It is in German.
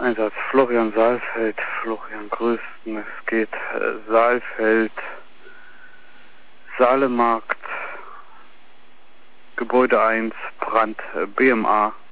Einsatz Florian Saalfeld, Florian Größten. Es geht Saalfeld, Saalemarkt, Gebäude 1, Brand, BMA.